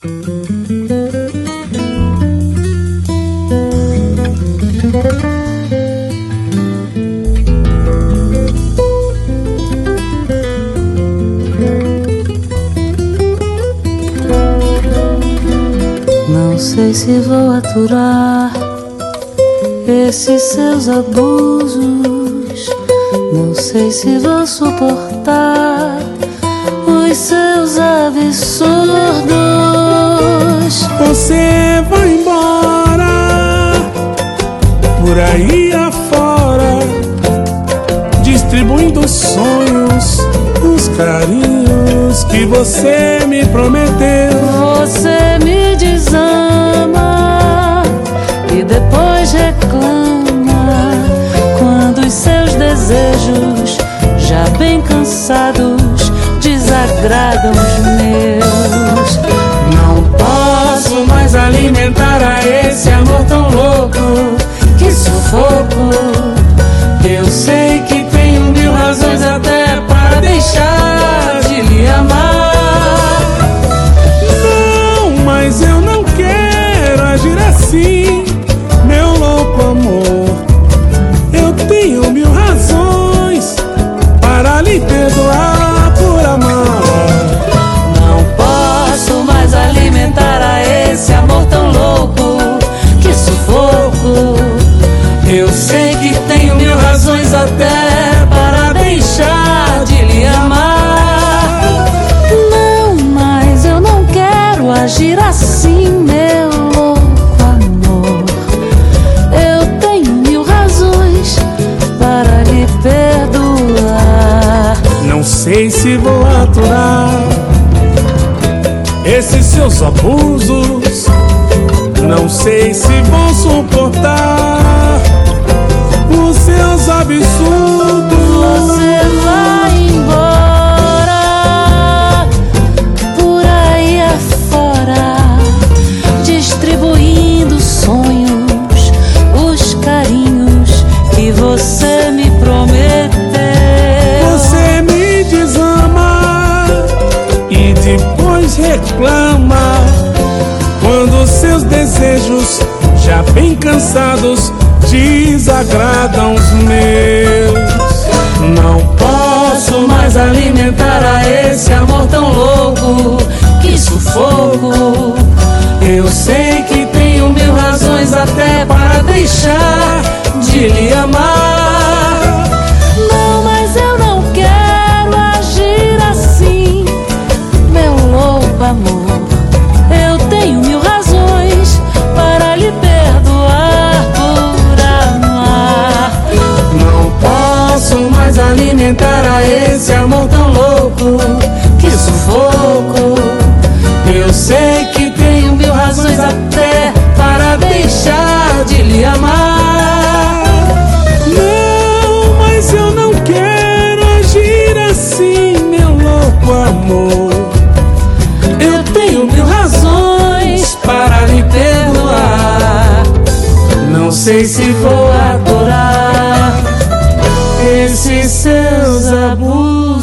Não sei se vou aturar esses seus abusos, não sei se vou suportar os seus absurdos. Você vai embora por aí afora, distribuindo os sonhos, os carinhos que você me prometeu. Você me desama e depois reclama quando os seus desejos, já bem cansados, desagradam os meus. Não posso mais alimentar a esse amor tão louco, que sufoco. Eu sei que tenho mil razões até para deixar de lhe amar. Não, mas eu não quero agir assim, meu louco amor. Eu tenho mil razões para lhe perdoar por amar. Não posso mais alimentar a esse amor tão louco, que sufoco. Eu sei que tenho mil razões até para deixar de lhe amar. Não, mas eu não quero agir assim, meu louco amor. Eu tenho mil razões para lhe perdoar. Não sei se vou aturar esses seus abusos, não sei se vou suportar os seus absurdos. Você vai embora por aí afora, distribuindo sonhos, os carinhos que você me prometeu. Você me desama e depois reclama quando seus desejos, já bem cansados, desagradam os meus. Não posso mais alimentar a esse amor tão louco, que sufoco. Eu sei que tenho mil razões até para deixar de lhe amar. Não, mas eu não quero agir assim, meu louco amor. Eu tenho mil razões para lhe perdoar por amar. Não posso mais alimentar a esse amor tão louco, que sufoco. Eu sei que tenho mil razões até para deixar de lhe amar. Não, mas eu não quero agir assim, meu louco amor. Eu tenho mil razões para lhe perdoar. Não sei se vou adorar esses seus abusos.